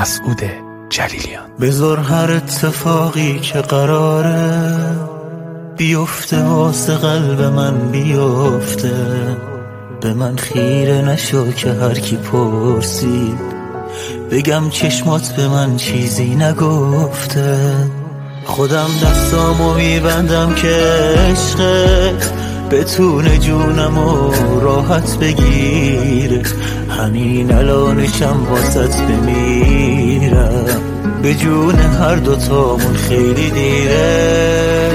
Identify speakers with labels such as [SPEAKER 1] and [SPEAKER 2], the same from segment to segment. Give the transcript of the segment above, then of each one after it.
[SPEAKER 1] مسعود جلیلیان.
[SPEAKER 2] بذار هر اتفاقی که قراره بیفته واسه قلب من بیفته، به من خیره نشو که هر کی پرسید بگم چشمات به من چیزی نگفته. خودم دستامو میبندم که عشقت بتونه جونمو راحت بگیره، همین الانشم واسط بمیرم، به جون هر دوتامون خیلی دیره.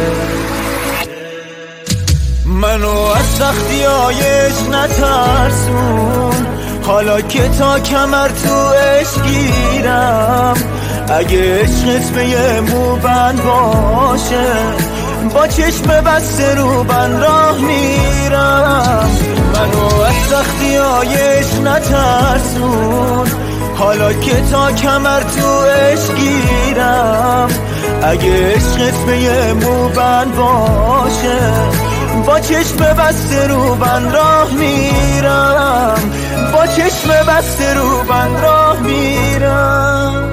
[SPEAKER 2] منو از سختیایش نترسون، حالا که تا کمر تو عشق گیرم، اگه عشقت به یه موبند باشه با چشم بسته رو بند راه میرم. منو از سختیایش نترسون، حالا که تا کمر تو عشق گیرم، اگه عشقت به یه موبند باشه با چشم بسته رو بند راه میرم، با چشم بسته رو بند راه میرم.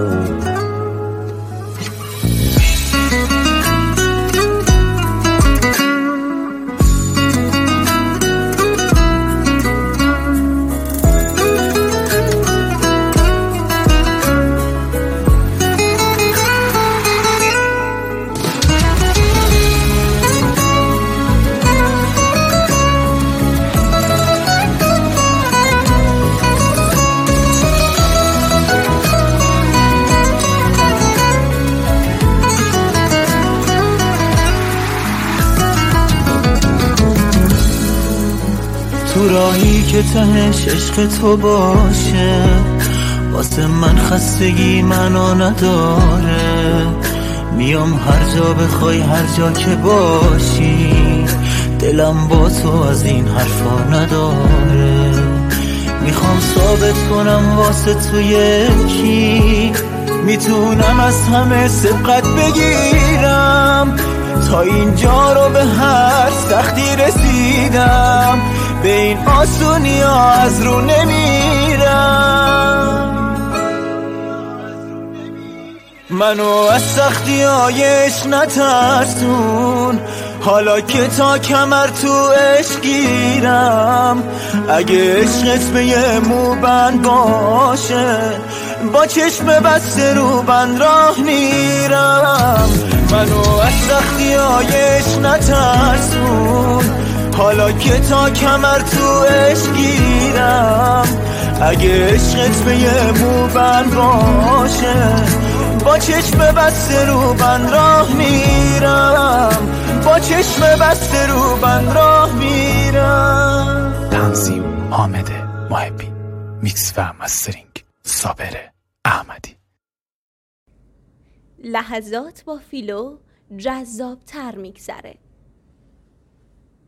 [SPEAKER 2] تو راهی که تهش عشق تو باشه، واسه من خستگی منو نداره، میام هر جا بخوای هر جا که باشی، دلم با تو از این حرفا نداره. میخوام ثابت کنم واسه تو یکی، میتونم از همه سبقت بگیرم، تا اینجا رو به هر سختی رسیدم، به این آسونی ها از رو نمیرم. منو از سختی هایش نترسون، حالا که تا کمر تو عشق گیرم، اگه عشقت به یه موبند باشه با چشم بسته رو بند راه میرم. منو از سختی هایش نترسون، حالا که تا کمر تو عشق گیرم، اگه عشقت به یه موبند باشه با چشم بسته رو بند راه میرم، با چشم بسته رو بند راه میرم.
[SPEAKER 1] تنظیم حامد محبی، میکس و مسترینگ صابر احمدی.
[SPEAKER 3] لحظات با فیلو جذاب تر میگذره.